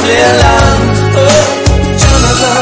Land. Oh, Jonathan.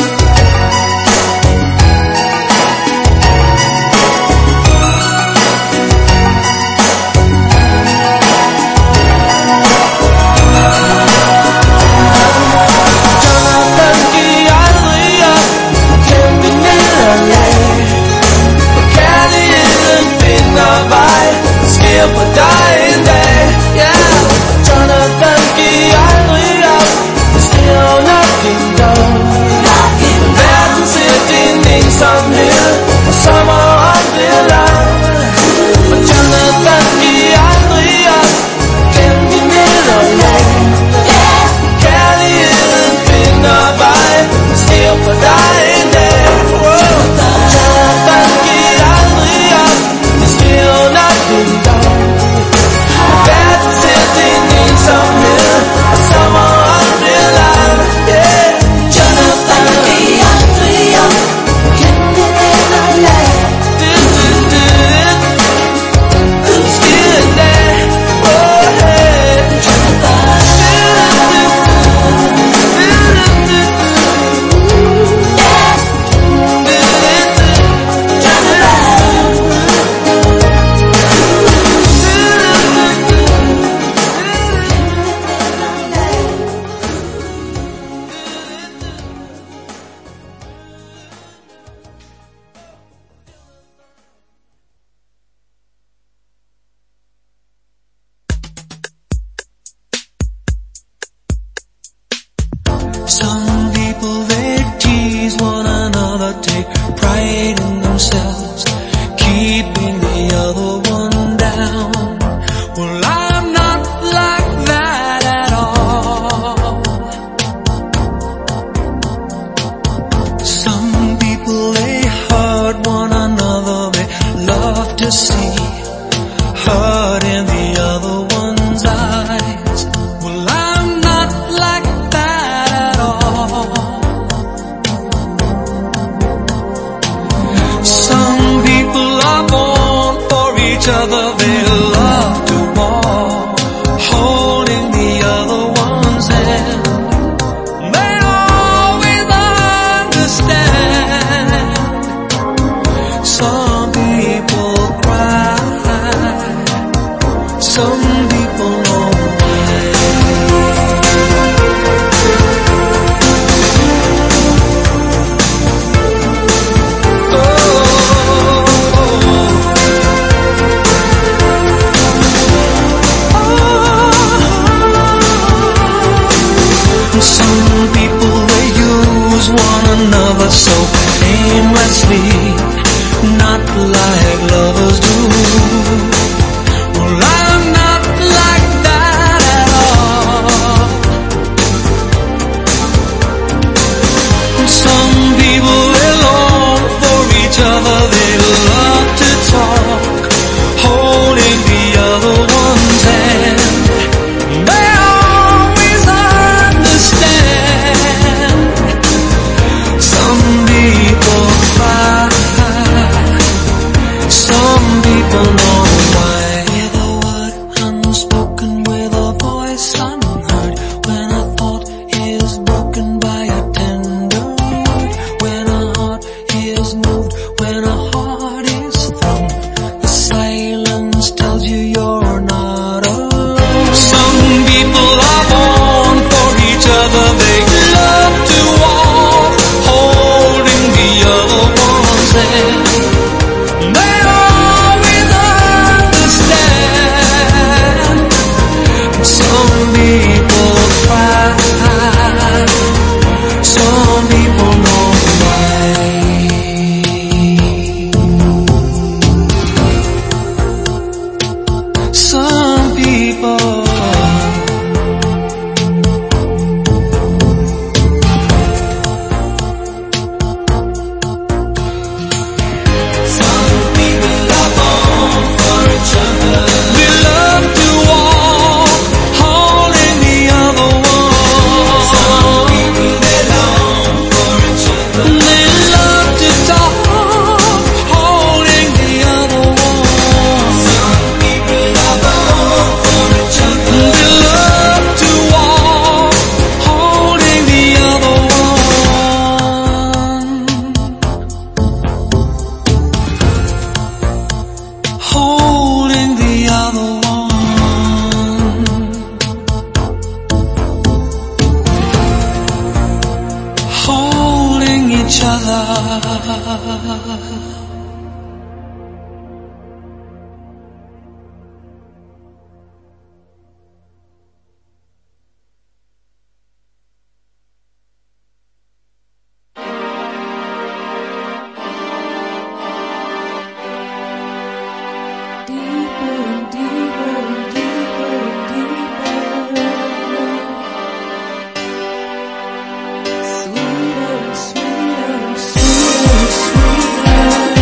For dying day, yeah. Jonathan Gianlia, still knocking down. Bed sitting in some hill, somewhere on the line. But Jonathan Gianlia can't be near alone. Kelly isn't been by, still for dying day. Jonathan Gianlia, still knocking down. Sitting in some hill, somewhere on the line, yeah. Jonathan, Gianlia, can't be there alive. Who's still there? Oh, hey. Jonathan, some people they tease one another, take pride in themselves, keeping the other one down. Well, I'm not like that at all. Some people they hurt one another, they love to see hurt in the other one's eyes. Well, I'm not like some people are born for each other, they love to walk, holding the other one's hand. They always understand. Some people cry, some people know each other. Sweeter, sweeter, sweeter.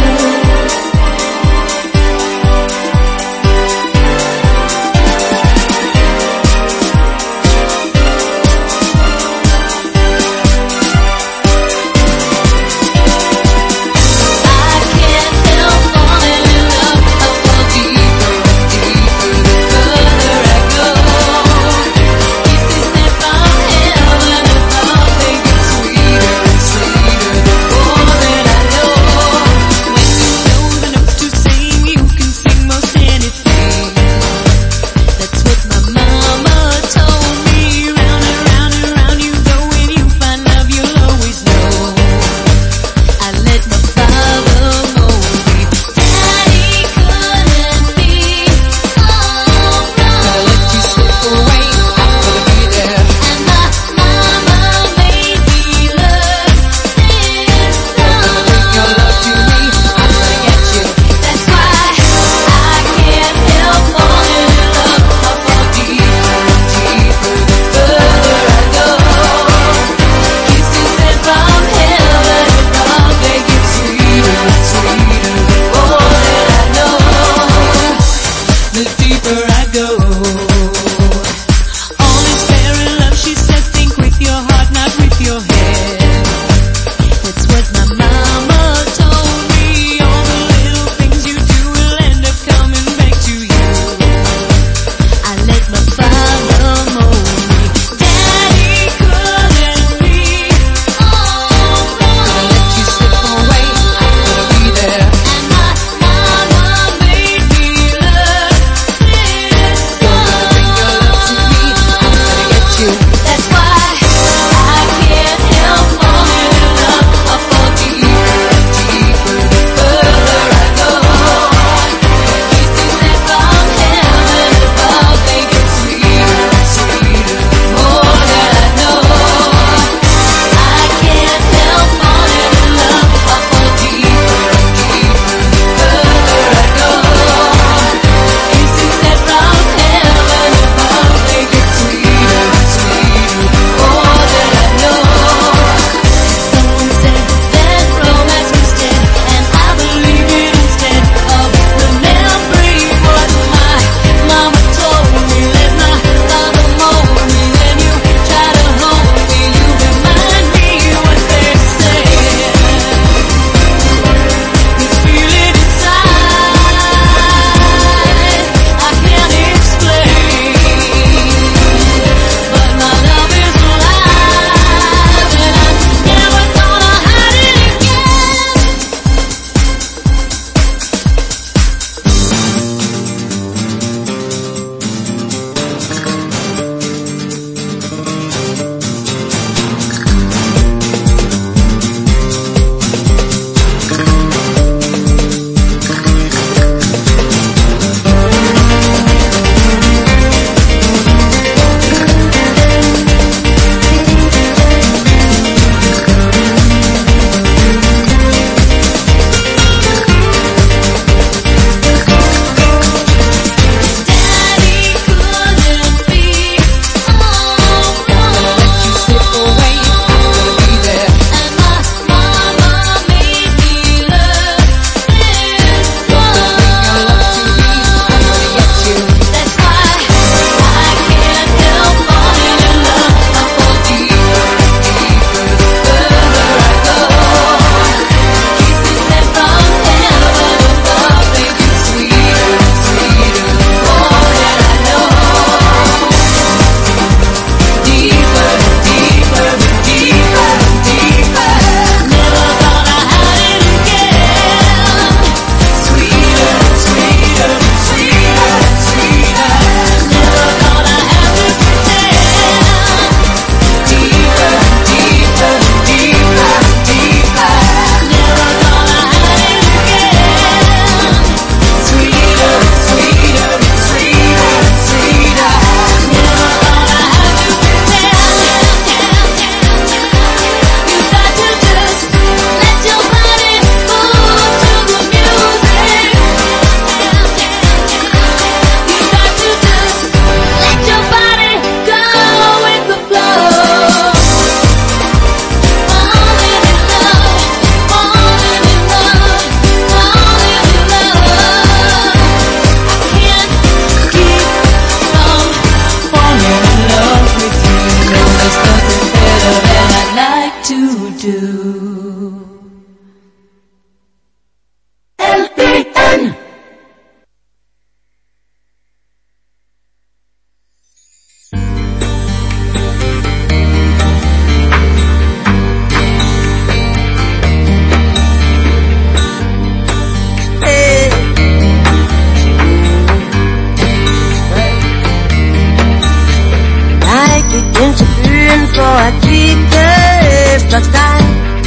for at kigge efter dig.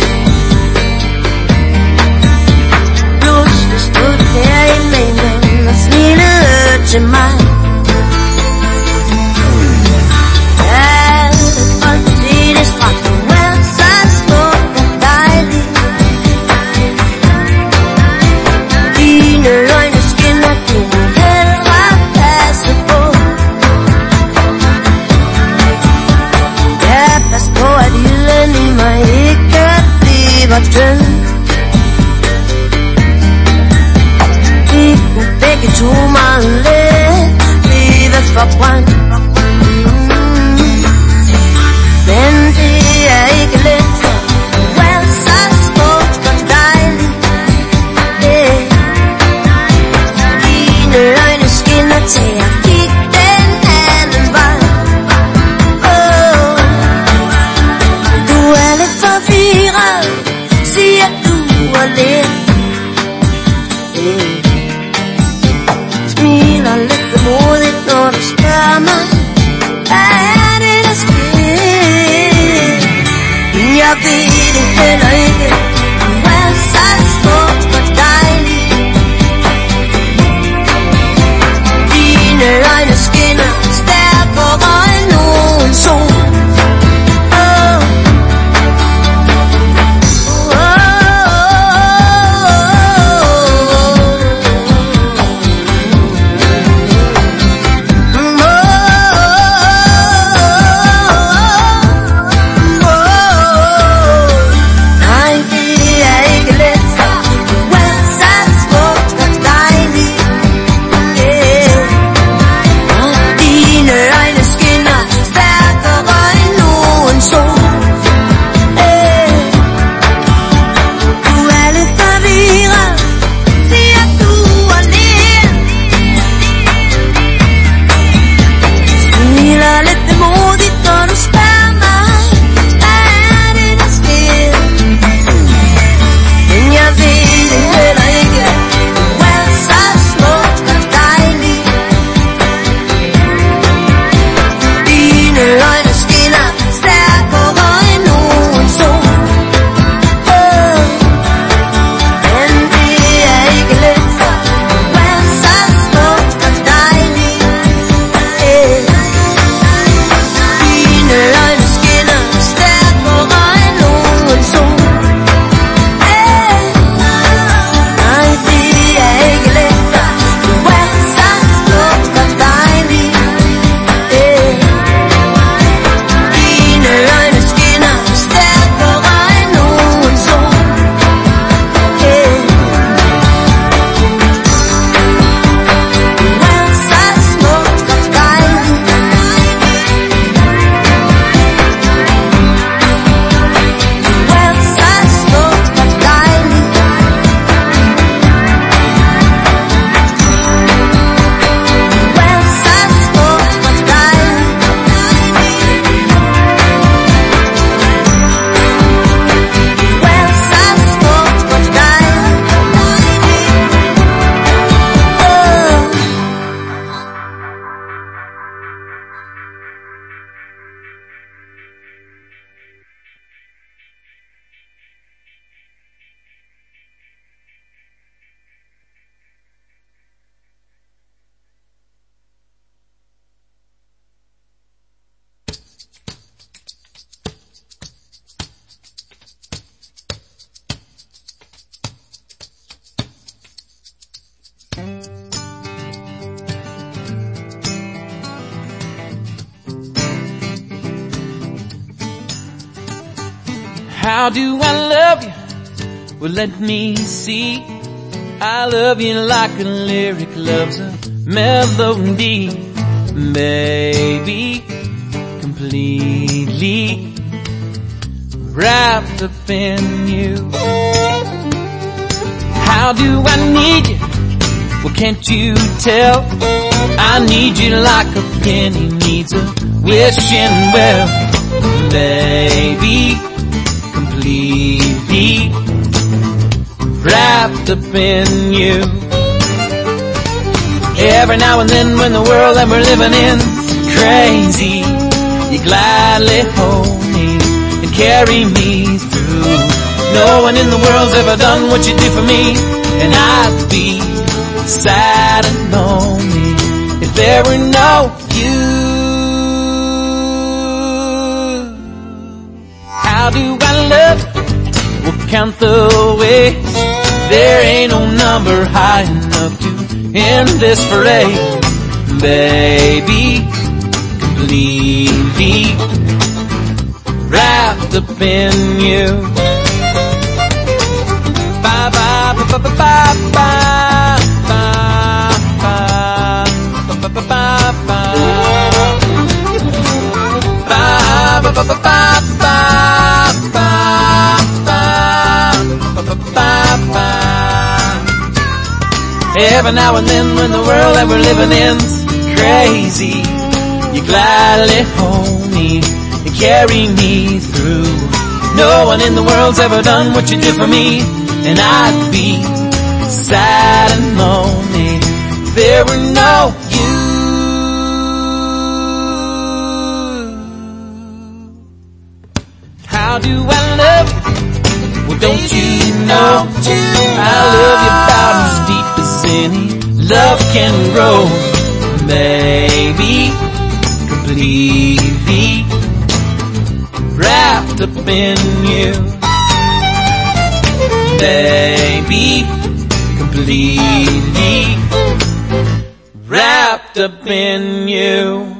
Pludselig stod der i mængden og smilede til mig. Alle folk i det strand, du er så smuk og dejlig. Dine øjne skinner, kunne hellere passe på. Ja, pas på at ilden i mig ikke bliver tynd. Vi kunne begge to meget let blive forbrændt. Men det er ikke let, for du er så smukt og dejlig. Dine øjne skinner til at kigge den anden vej. Du er lidt forvirret, siger du og lidt. Smiler lidt modigt, når du spørger mig, hvad er det der sker? Jeg ved det heller ikke, du er så smukt og dejlig. Dine øjne skinner stærkere end nogen sol. How do I love you? Well, let me see. I love you like a lyric loves a melody, baby, completely wrapped up in you. How do I need you? Well, can't you tell? I need you like a penny needs a wishing well, baby, completely wrapped up in you. Every now and then when the world that we're living in is crazy, You gladly hold me and carry me through. No one in the world's ever done what you do for me, and I'd be sad and lonely if there were no you. How do I love you? We'll count the ways. There ain't no number high enough to end this parade. Baby, completely wrapped up in you. Bye bye bye bye bye bye bye bye bye bye Every now and then when the world that we're living in's crazy, you gladly hold me and carry me through. No one in the world's ever done what you did for me, and I'd be sad and lonely if there were no you. How do I love you? Well, don't you know I love you about as deep as any love can grow. Baby, completely wrapped up in you. Baby, completely wrapped up in you.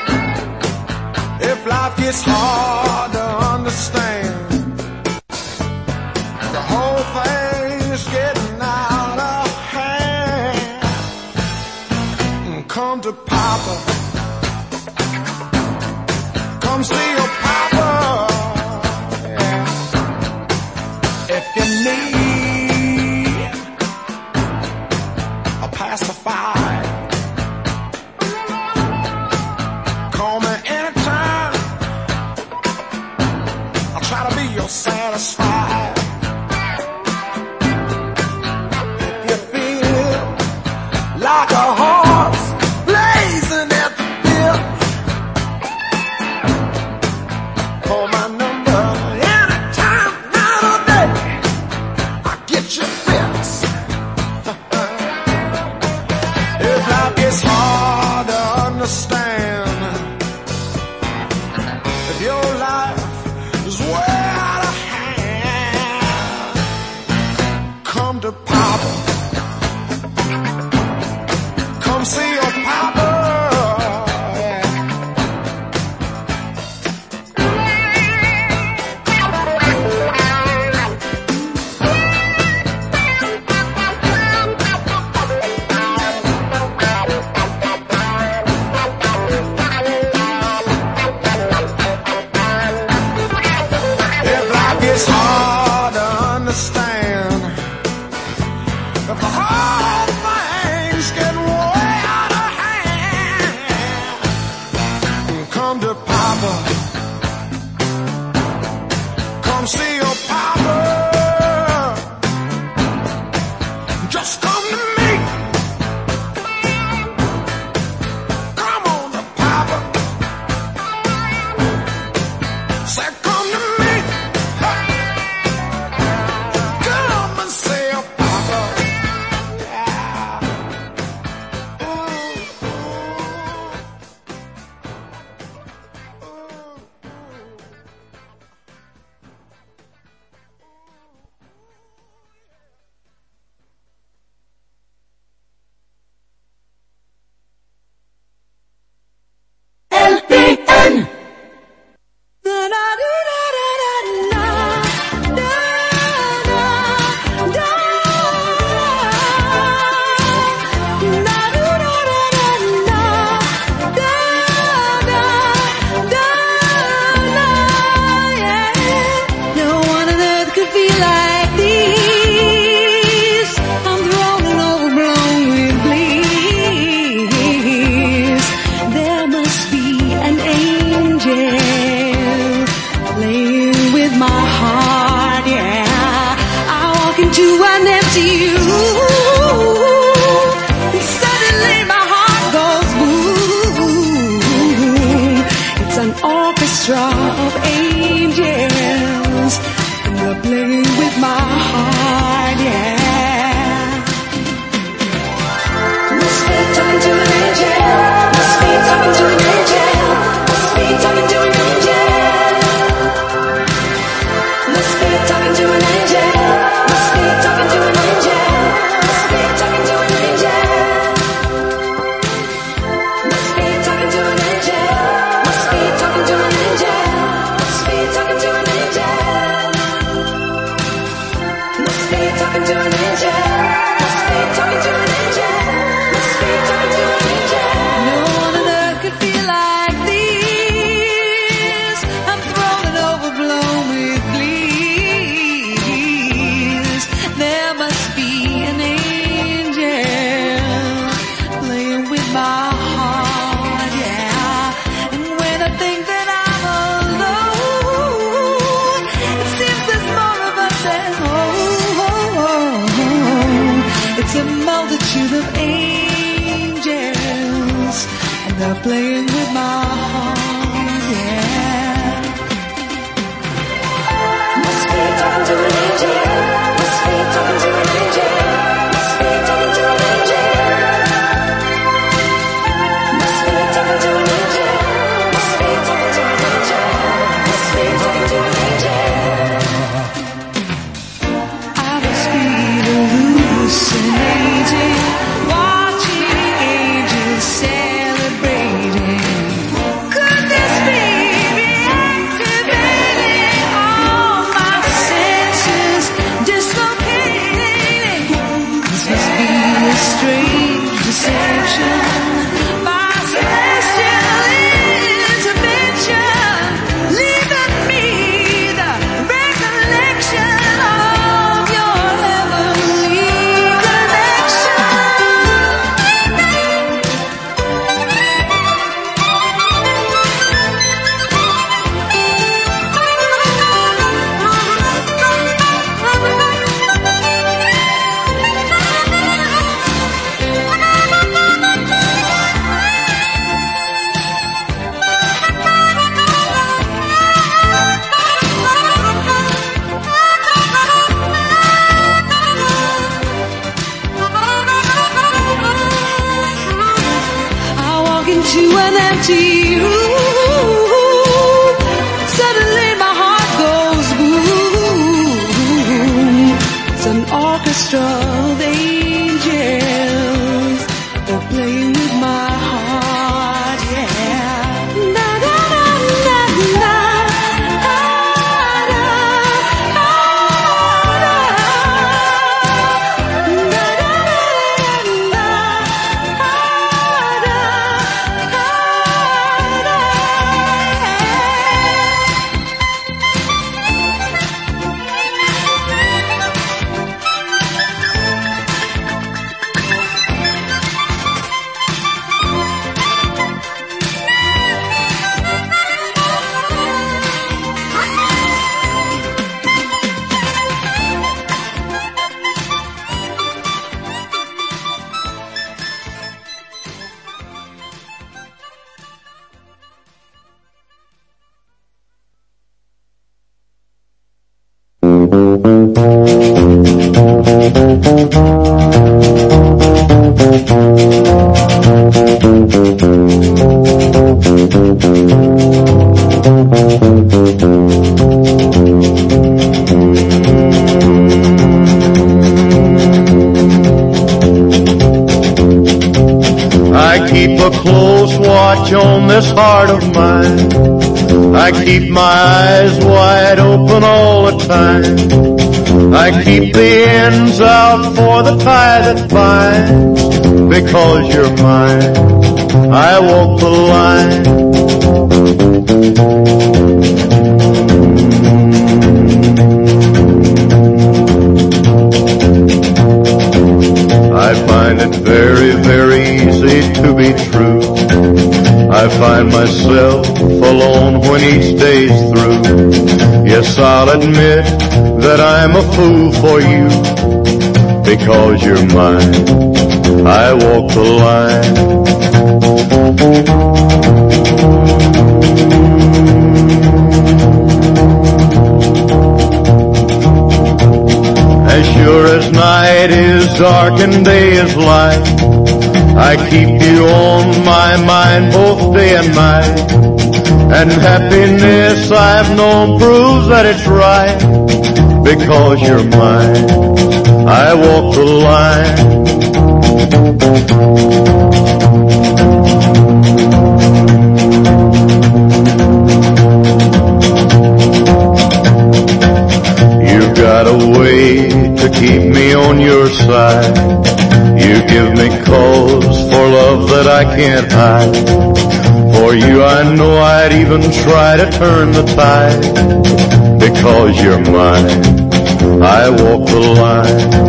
It's hard to understand. you're satisfied. If you feel like a horse blazing at the bit, call my number anytime, night or day. I'll get your fix. If life is hard to understand, if your life is way out of hand, come to Papa. Come see your Papa. It's hard to understand if the whole thing's getting way out of hand. Come to Papa. Come see your Papa. Just come to me. Come on to Papa. Say come to me. an empty room. Suddenly my heart goes boom. It's an orchestra of angels. They're playing with my heart, yeah. Na na na na na. I keep a close watch on this heart of mine. I keep my eyes wide open all the time. I keep the ends out for the tie that binds. Because you're mine, I walk the line. I find it very, very easy to be true. I find myself alone when each day's through. Yes, I'll admit that I'm a fool for you. Because you're mine, I walk the line. As sure as night is dark and day is light, I keep you on my mind both day and night. And happiness I've known proves that it's right. Because you're mine, I walk the line. You've got a way to keep me on your side. You give me cause for love that I can't hide. For you I know I'd even try to turn the tide. Because you're mine, I walk the line.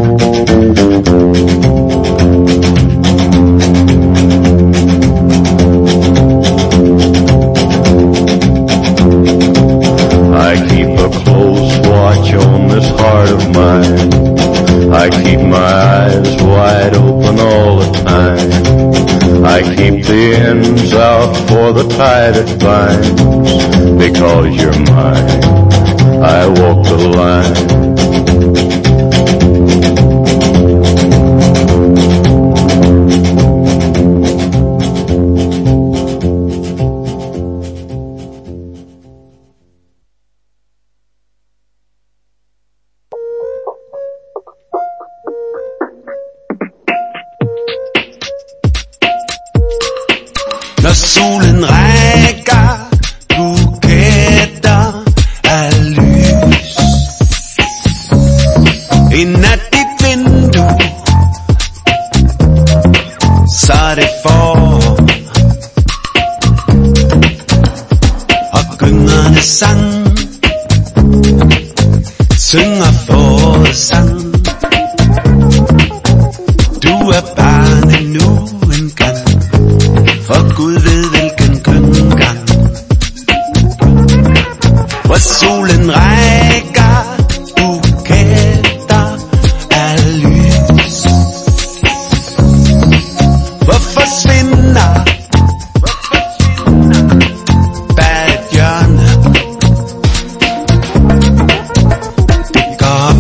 I keep a close watch on this heart of mine. I keep my eyes wide open all the time. I keep the ends out for the tie that binds. Because you're mine, I walk the line. Når solen rækker buketter af lys ind ad dit vindue, så er det forår og gyngerne sang synger forårets sang. Du er barn endnu en gang, for Gud ved hvilken køngang, hvor solen rækker buketter af lys. Hvor forsvinder bag et hjørne, det går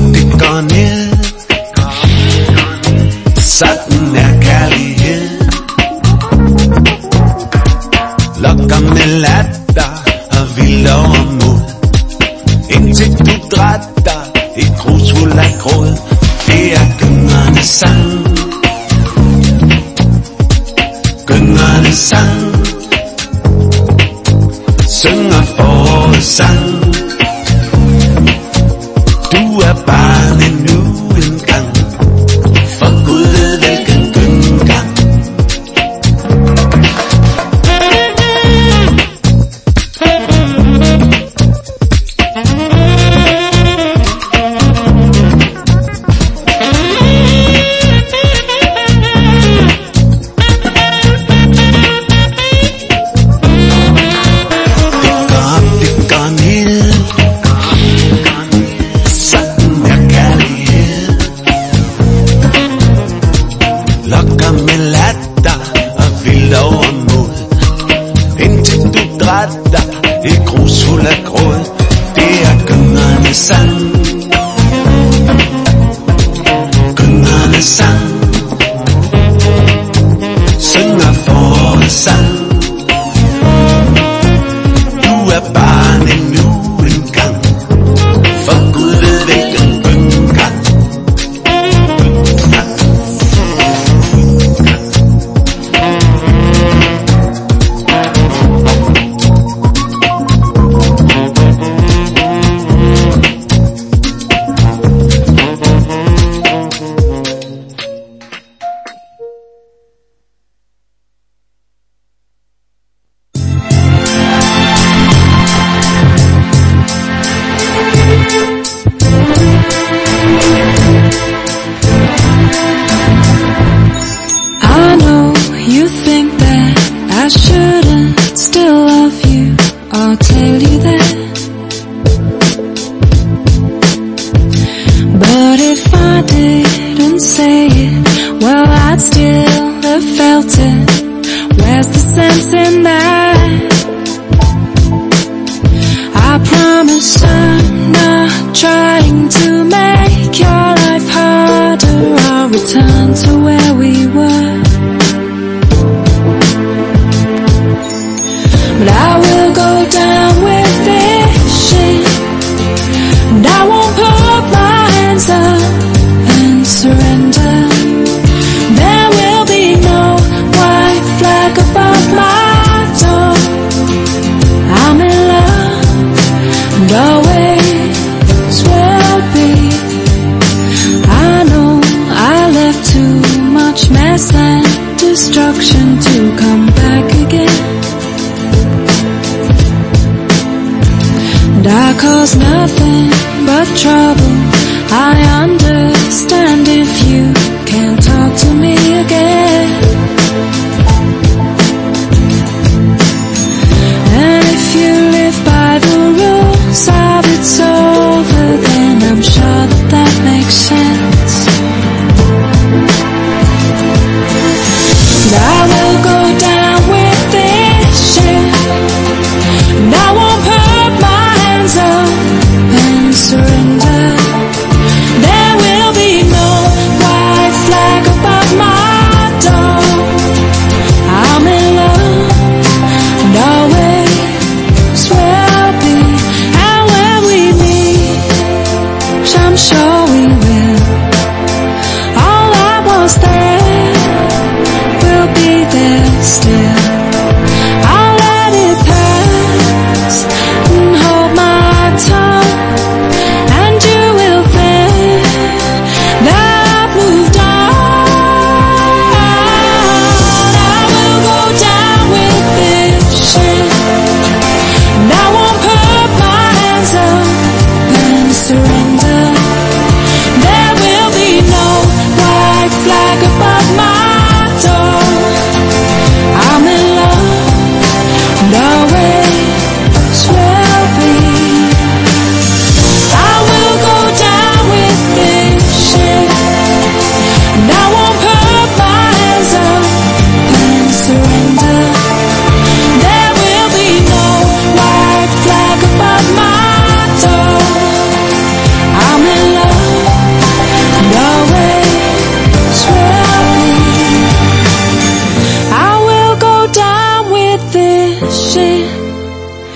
tråd. Det er gyngernes sang. Gyngernes sang. Synger forårets sang. Du er barn endnu en gang. For Gud ved hvilken gyngang.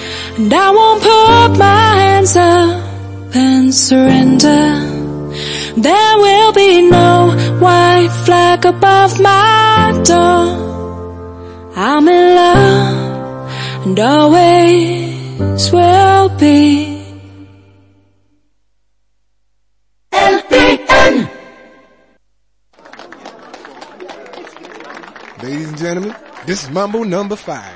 And I won't put my hands up and surrender. There will be no white flag above my door. I'm in love and always will be. LPN. Ladies and gentlemen, this is Mambo number 5.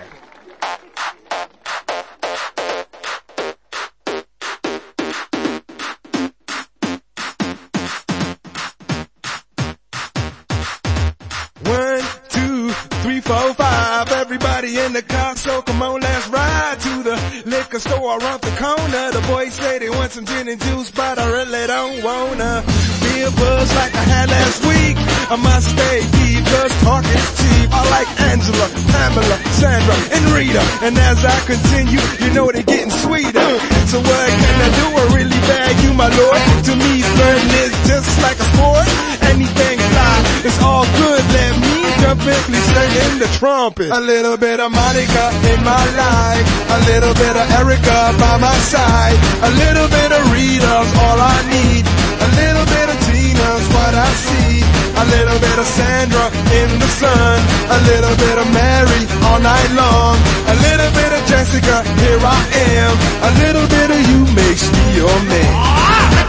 Everybody in the car, so come on, let's ride to the liquor store around the corner. The boys say they want some gin and juice, but I really don't wanna be a buzz like I had last week. I must stay deep, cause talk is cheap. I like Angela, Pamela, Sandra, and Rita. And as I continue, you know they're getting sweeter. So what can I do? I really bag you, my lord. To me, flirting is just like a sport. Anything fly, it's all good. Let me jump in, please sing in the trumpet. A little bit of Monica in my life, a little bit of Erica by my side, a little bit of Rita's all I need, a little bit of Tina's what I see, a little bit of Sandra in the sun, a little bit of Mary all night long, a little bit of Jessica, here I am, a little bit of you makes me your man.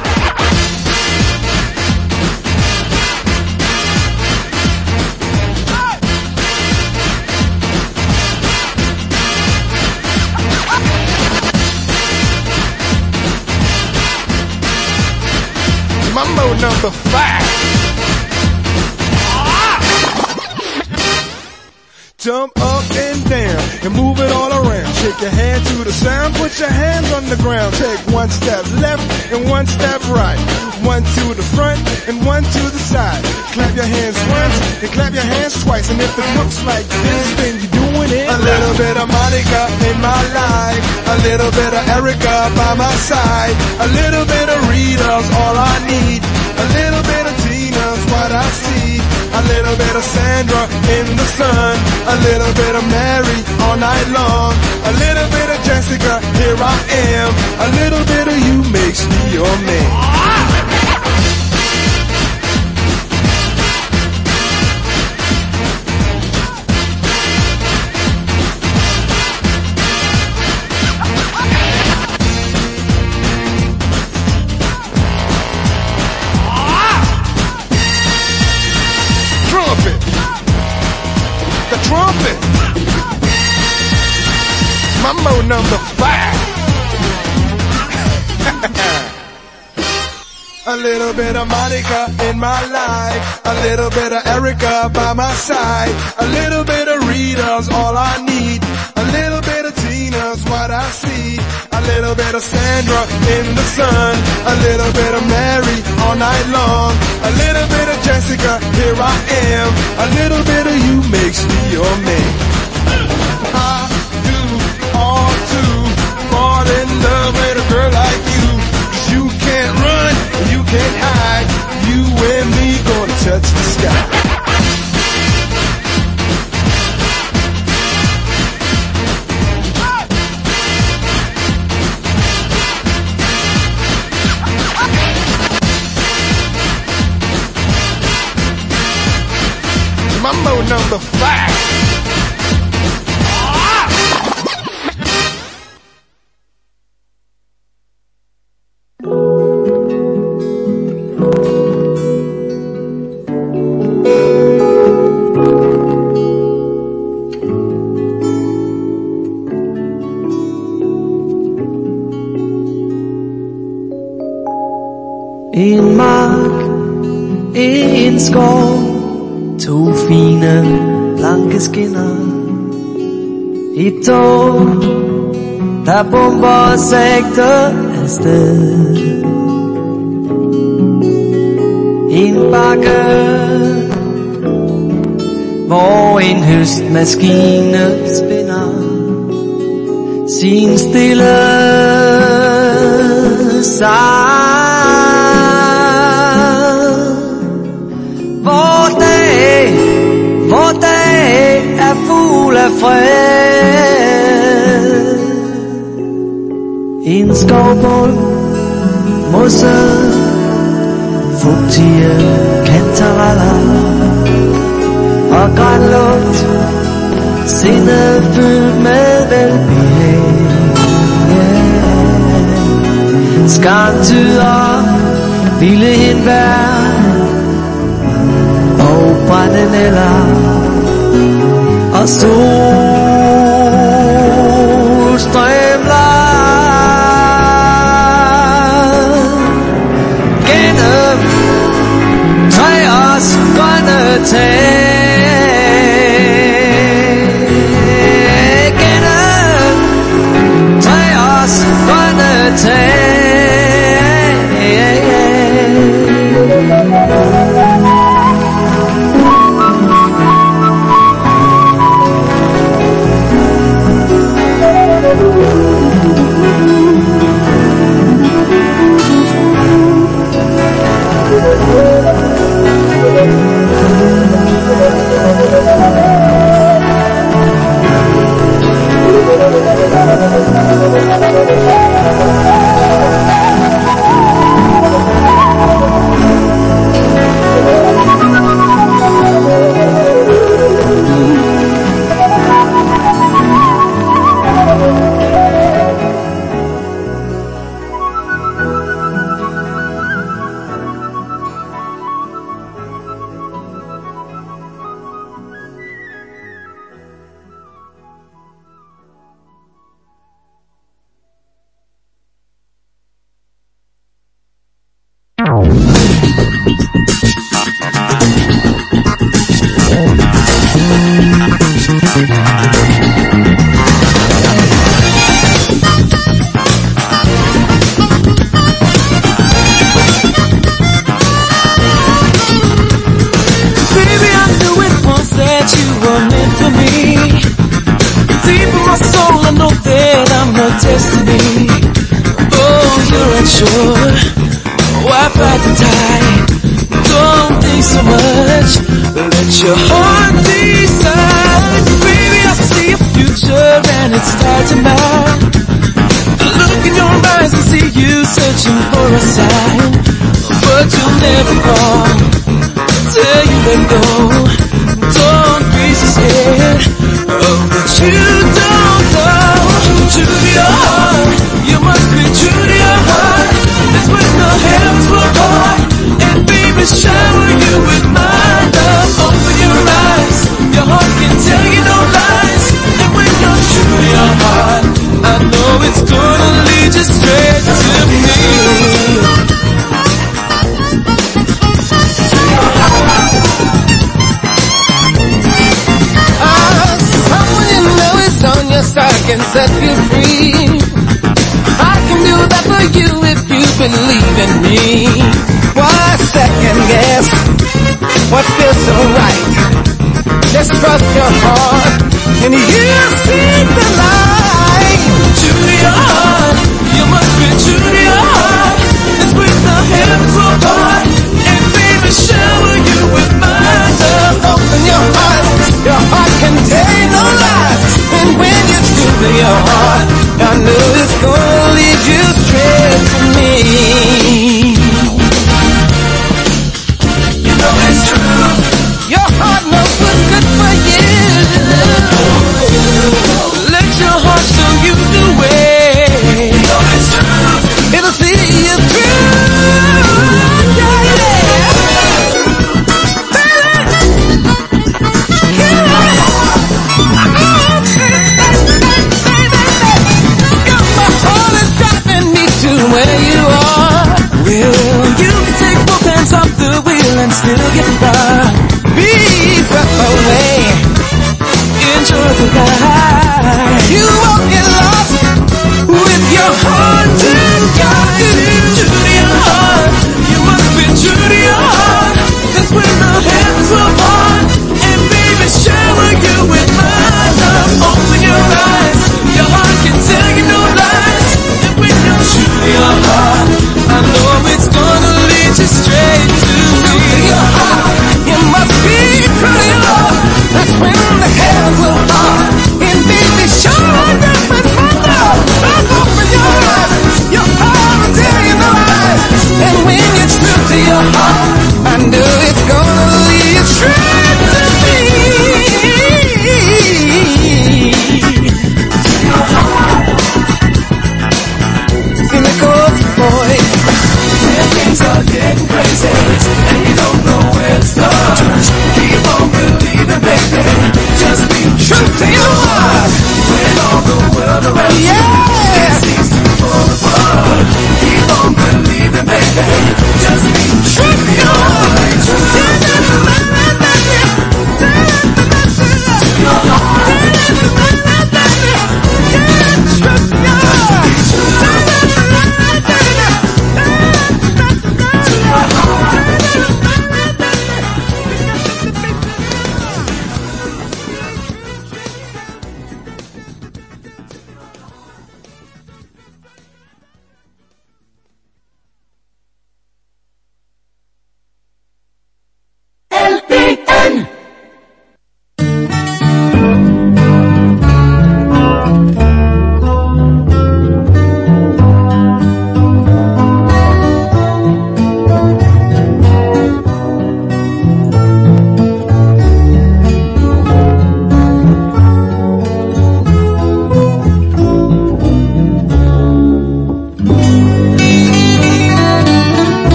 Mambo number 5. Jump up and down and move it all around. Shake your hand to the sound, put your hands on the ground. Take one step left and one step right. One to the front and one to the side. Clap your hands once and clap your hands twice. And if it looks like this, then you're doing it. A little bit of Monica in my life, a little bit of Erica by my side, a little bit of Rita's all I need, a little bit of Tina's what I see, a little bit of Sandra in the sun, a little bit of Mary all night long, a little bit of Jessica, here I am, a little bit of you makes me your man. Trumpet. Mambo number 5. A little bit of Monica in my life, a little bit of Erica by my side, a little bit of Rita's all I need, a little bit of Tina's what I see, a little bit of Sandra in the sun, a little bit of Mary all night long, a little bit of Jessica, here I am, a little bit of you makes me your man. I do all to fall in love with a girl like you, 'cause you can't run, you can't hide, you and me gonna touch the sky. Mambo number 5. En mark, en skov, 2 fine, blanke skinner. Et tog, der bomber og sægter afsted. En bakke, hvor en høstmaskine spinner sin stille sang. Hvor dag er fuld af fred. En skovbund mod syd, fugtige kantareller og grænlugt, sindet fyldt med velbehag. Skarntyder, vilde hindbær og brændenælder og solstrimler gennem træers grønne tag, gennem træers grønne tag. Destiny. Oh, you're unsure. Why fight the tide? Don't think so much. Let your heart decide. Baby, I see a future and it starts in mind. Look in your eyes and see you searching for a sign. But you'll never fall till you let go. Don't be so scared of what you don't know. True to your heart, you must be true to your heart. That's when the heavens will part and baby shower you with my love. Open your eyes, your heart can tell you no lies. And when you're true to your heart, I know it's gonna lead you straight to me. Someone you know is on your side can set you free. I can do that for you if you believe in me. Why second guess what feels so right? Just trust your heart and you'll see the light. True to your heart, you must be true to your heart. That's when the heavens will part and baby shower you with my love. Open your heart can tell no lies. And when you're true to your heart, I know it's gonna lead you straight to me. You know it's true. Your heart knows what's good for you. Let your heart show you the way. You know it's true. It'll see you through. Yeah, yeah. Where you are, will you take both hands off the wheel and still get far? Be swept away, enjoy the ride. You won't get lost with your heart and God. True to your heart, you must be true to your heart. That's when the heavens will part and baby shower you with my love. Open your eyes, your heart can tell you no lies. And when you're true to your heart, I know it's gonna lead you straight to your heart. You must be true to your heart. That's when the heavens will part and baby shower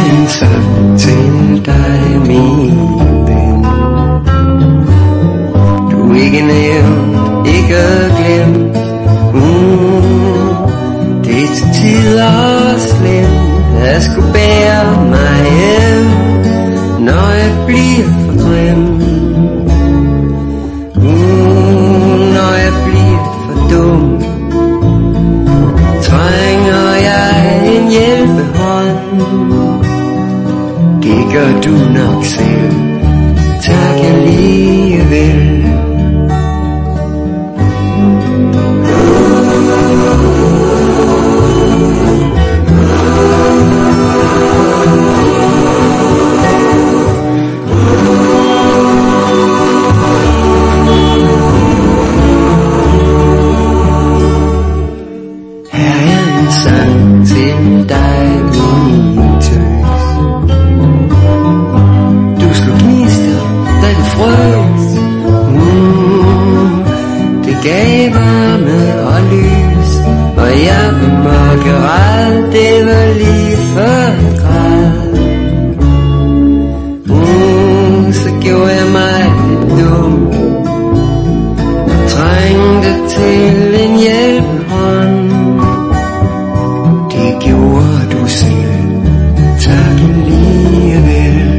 en sang til dig, min ven. Du er ikke nævnt, ikke glemt. Det er til tider slemt at skulle bære mig hjem, når jeg bliver for grim. Når jeg bliver for dum, trænger jeg en hjælpehånd. Det gør du nok selv, tak alligevel. Det var lige før en grad. Så gjorde jeg mig dum, trængte til en hjælpehånd. Det gjorde du selv, tak alligevel.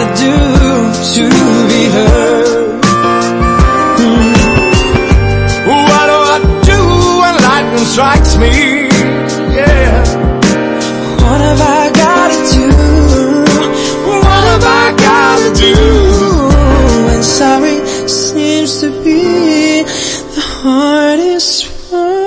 gotta do to be heard? What do I do when lightning strikes me? Yeah. What have I gotta do? What have I gotta do? And sorry seems to be the hardest one.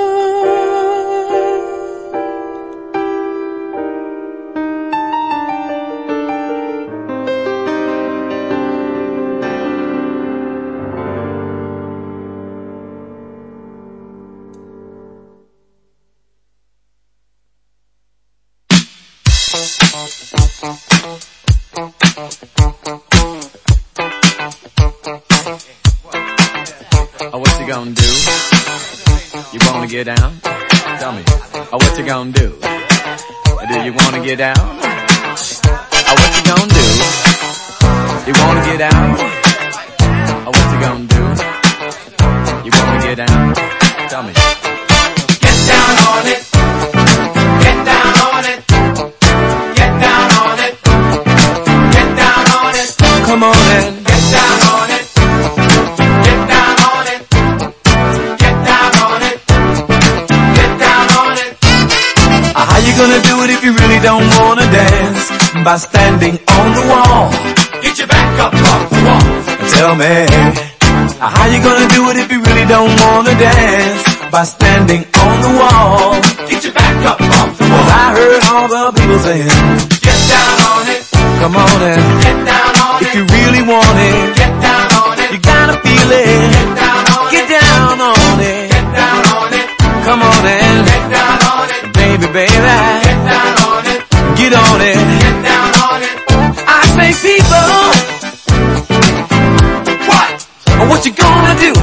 What you gonna do? You wanna get down? Tell me. What you gonna do? Do you wanna get down? What you gonna do? You wanna get down? What you gonna do? You wanna get down? Tell me. Get down on it. Get down on it. Get down on it. Get down on it. Come on and get down on it. Get down on it. Get down on it. Get down on it. how you gonna do it if you really don't wanna dance? By standing on the wall. Get your back up off the wall. Tell me, how you gonna do it if you really don't wanna dance? By standing on the wall. Get your back up off the wall. I heard all the people saying, get down on it. Come on and get down on if it. you really want it, get down on it. You gotta feel it. Get down on get it. down on it. Get down on it. Come on and get down on it. Baby, baby, get down on it. Get on it. Get down on it. I say people, what you gonna do?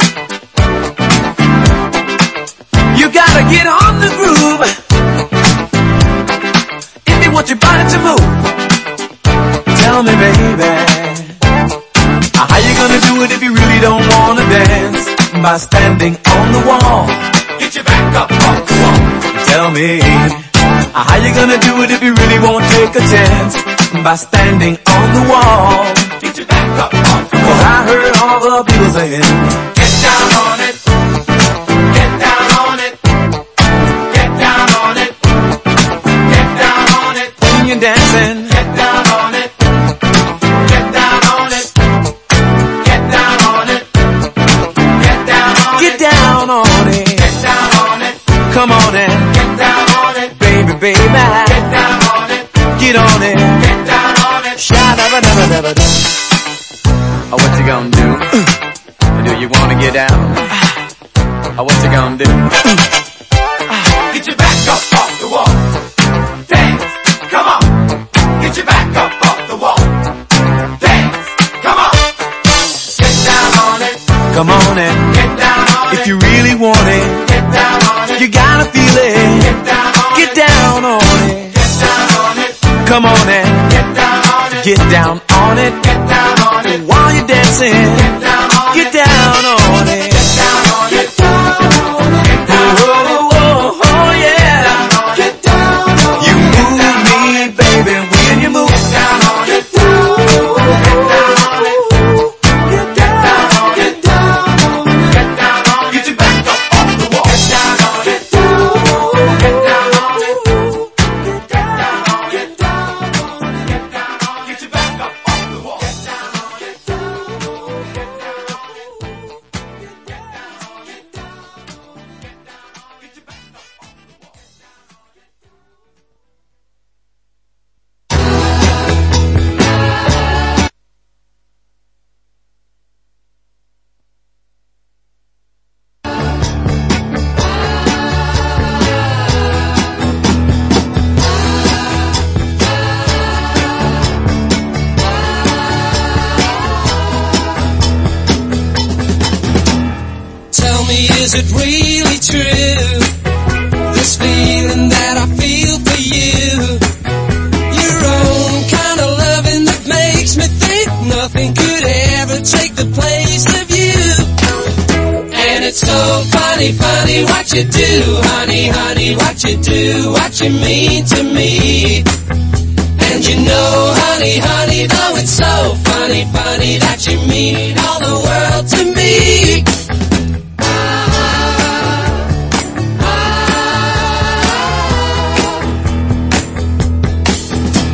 You gotta get on the groove if you want your body to move. Tell me, baby, how you gonna do it if you really don't wanna dance? By standing on the wall. Get your back up off the wall. Tell me, how you gonna do it if you really won't take a chance? By standing on the wall. Get your back up off the wall. 'Cause I heard all the people saying, get down on it. Get down on it. Get down on it. Get down on it. when you're dancing, get down on it. Get down on it. Get down on it. Get down on it. get down on it. Get down on it. Come on and get down on it. Baby, baby, get down on it. Get on it. Get down on it. Sha-da-ba-da-ba-da-ba-da. What you gonna do? Do you wanna get down? What you gonna do? Get your back up off the wall. Dance, come on. Get your back up off the wall. Dance, come on. Get down on it. Come on and Get down on it. if you really want it, get down on it. you gotta feel it. Get down on Get it. down on it. Get down on it. Come on and Get down on it. get down on it. Get down on it. While you're dancing, Get down on get it. down on it. Get down on it. Get down on it. Get down Oh, on it. oh, oh, yeah. Get down on it. You move me, baby, when you move. Get down on it. Get down on it. Get down on it. Get down on it. Get down on it. Get your back up off the wall. Get down on it. Get down on it. Get down on it. Get down on it. Get down on it. Get down on it. Get your back up off the wall. Get down on it. Get down on it. Get down on it. Get down on it. Get down on it. Get down on it. Get your back up off the wall. Tell me, is it really true? This feeling that I feel for you. Your own kind of loving that makes me think nothing could ever take the place of you. And it's so funny, funny what you do, honey, honey, what you do, what you mean to me. And you know, honey, honey, though it's so funny, funny that you mean